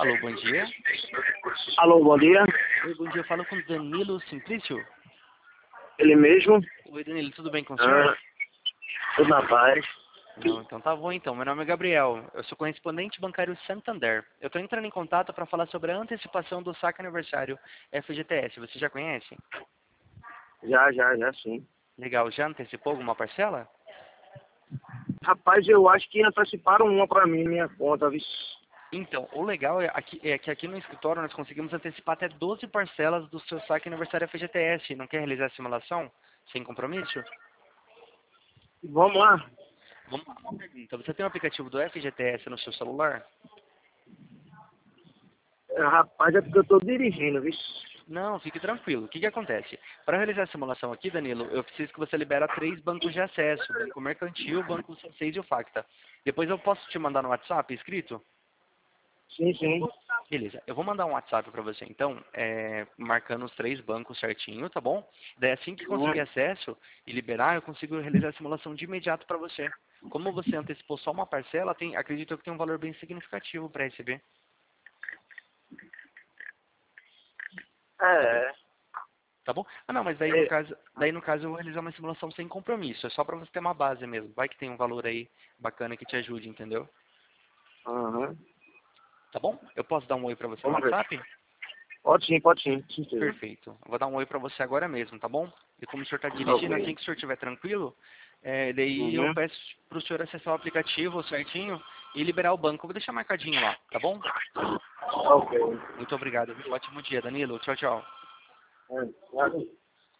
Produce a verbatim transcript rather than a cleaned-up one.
Alô, bom dia. Alô, bom dia. Oi, bom dia. Eu falo com o Danilo Simplício. Ele mesmo? Oi, Danilo, tudo bem com o senhor? Ah, tudo na paz. Não, então tá bom então. Meu nome é Gabriel. Eu sou correspondente bancário Santander. Eu estou entrando em contato para falar sobre a antecipação do saque aniversário F G T S. Você já conhece? Já, já, já sim. Legal. Já antecipou alguma parcela? Rapaz, eu acho que anteciparam uma pra mim, minha conta, viu? Então, o legal é, aqui, é que aqui no escritório nós conseguimos antecipar até doze parcelas do seu saque aniversário F G T S. Não quer realizar a simulação? Sem compromisso? Vamos lá. Vamos lá, uma pergunta. Você tem o aplicativo do F G T S no seu celular? É, Rapaz, é porque eu tô dirigindo, viu? Não, fique tranquilo. O que que acontece? Para realizar a simulação aqui, Danilo, eu preciso que você libere três bancos de acesso. O Banco Mercantil, o Banco C seis e o Facta. Depois eu posso te mandar no WhatsApp escrito? Sim, sim. Beleza, eu vou mandar um WhatsApp para você então, é, marcando os três bancos certinho, tá bom? Daí assim que conseguir Hum. acesso e liberar, eu consigo realizar a simulação de imediato para você. Como você antecipou só uma parcela, tem, acredito que tem um valor bem significativo para receber, tá bom? É, Tá bom? Ah não, mas daí no é, caso, daí no caso eu vou realizar uma simulação sem compromisso, é só para você ter uma base mesmo. Vai que tem um valor aí bacana que te ajude, entendeu? aham. Tá bom? Eu posso dar um oi para você no Vamos ver. WhatsApp? Pode sim, pode sim. Sim, sim. Perfeito. Eu vou dar um oi para você agora mesmo, tá bom? E como o senhor está dirigindo, assim Ok. que o senhor estiver tranquilo, é, daí eu Uhum. peço para o senhor acessar o aplicativo certinho e liberar o banco. Eu vou deixar marcadinho lá, tá bom? Ok. Muito obrigado, viu? Ótimo dia, Danilo. Tchau, tchau. É, claro.